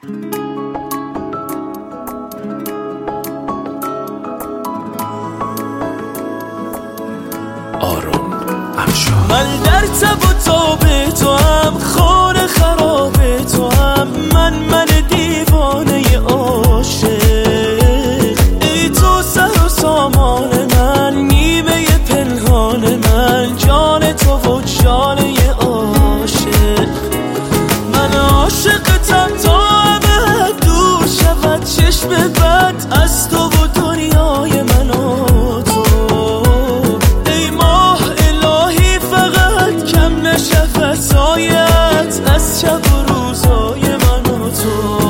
آرون افشار. من در تب و تاب تو هم، خانه خراب تو هم، من دیوانه عاشق. ای تو سر و سامان من، نیمه پنهان من، جان تو و جانه عاشق. من عاشقتم تا ابد دور شود چشم بد از تو و دنیای من و تو. ای ماه الهی فقط کم نشود سایت از شب و روزای من و تو.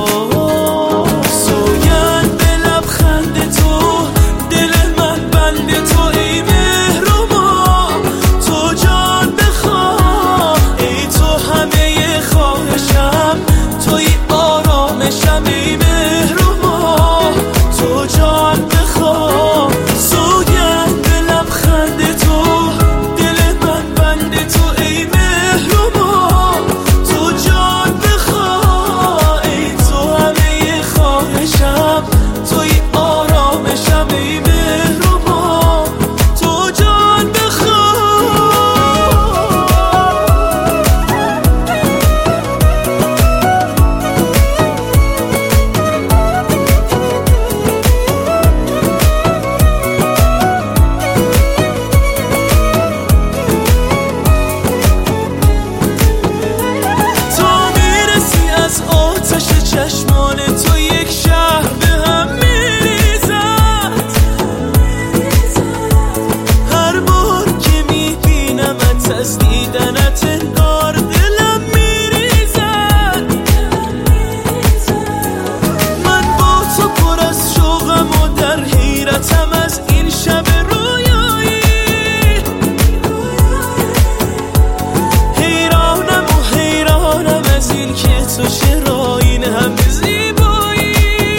سوگند به لبخند تو، دل من بند تو. ای مهربا تو جان بخواه، ای تو همه خواهشم، توی آرامشم. ای مهربا تو جان بخواه. سوگند به لبخند تو، دل من بند تو. ای مهربا تو جان بخواه، ای تو همه خواهشم، توی آرامشم. ای مهربا تو جان بخواه. تا میرسی از آتش چشمان تو، یک شهر به هم میریزد. هر بار که میبینمت از دیدنت انگار دلم میریزد. من با تو پر از شوقم و در حیرتم از این شب رویایی. حیرانم از این که تو چرا این همه زیبایی.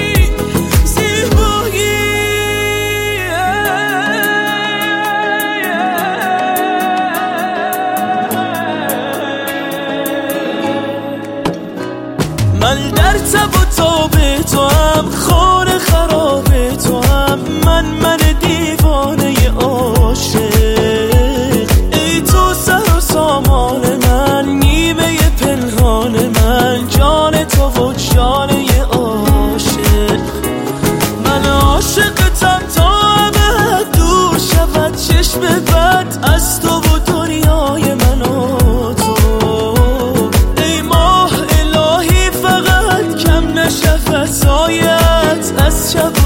من در تب و تاب تو هم، خانه خراب تو هم، من دیوانه عاشق. ای تو سر و سامان من، نیمه پنهان من، جان تو و جانه عاشق. من عاشقتم تا ابد دور شود چشم بد از تو و دنیای من و تو. ای ماه الهی فقط کم نشود سایت از شب